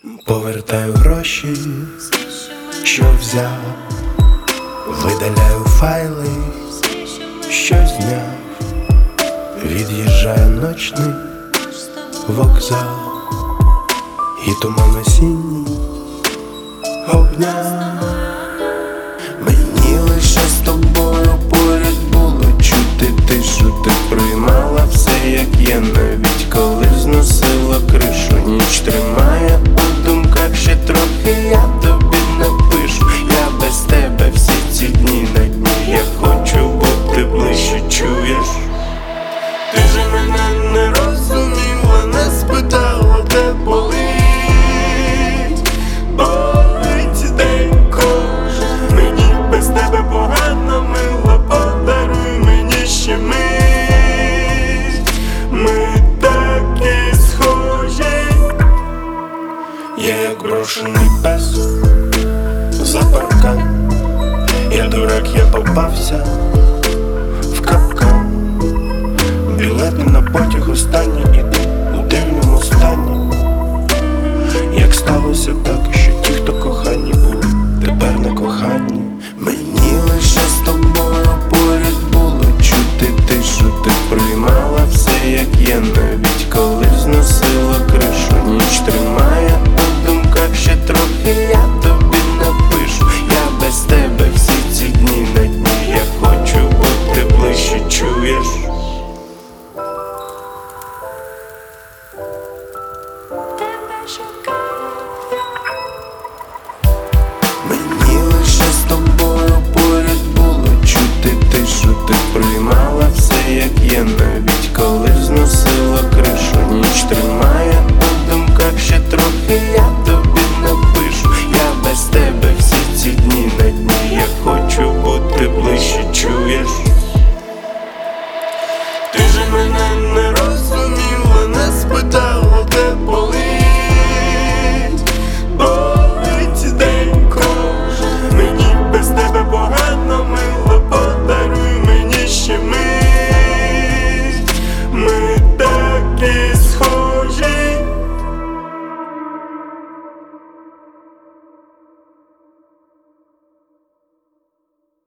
Повертаю гроші, що взяв, видаляю файли, що зняв, від'їжджає ночний вокзал, і туман осінній обняв. Мені лише з тобою поряд було чути тишу. Ти приймала все, як є, навіть коли зносила кришу. Ніч тримає у думках, ще трохи я тобі напишу. Я без тебе всі ці дні на дні, я хочу бути ближче, чуєш? Ти же мене не розуміла, не спитала, де болить. Болить день кожен, мені без тебе погано, мила, подаруй мені ще мить. Ми такі схожі. Я як брошений пес за паркан. Я дурак, я попався в капкан. Білети на потяг останні, іду у дивному стані. Як сталося так, що ті, хто кохані були, тепер не кохані. Мені лише з тобою поряд було чути тишу. Ти приймала все, як є, навіть коли зносила кришу. Ніч тримає у думках, ще трохи я тобі напишу. Я без тебе всі ці дні на дні, я хочу бути ближче, чуєш? Мені лише з тобою поряд було чути тишу. Ти приймала все, як є, навіть коли зносила кришу. Ніч тримає у думках, ще трохи я тобі напишу. Я без тебе всі ці дні на дні, я хочу бути ближче, чуєш? Ти же мене не розуміла, не спитала.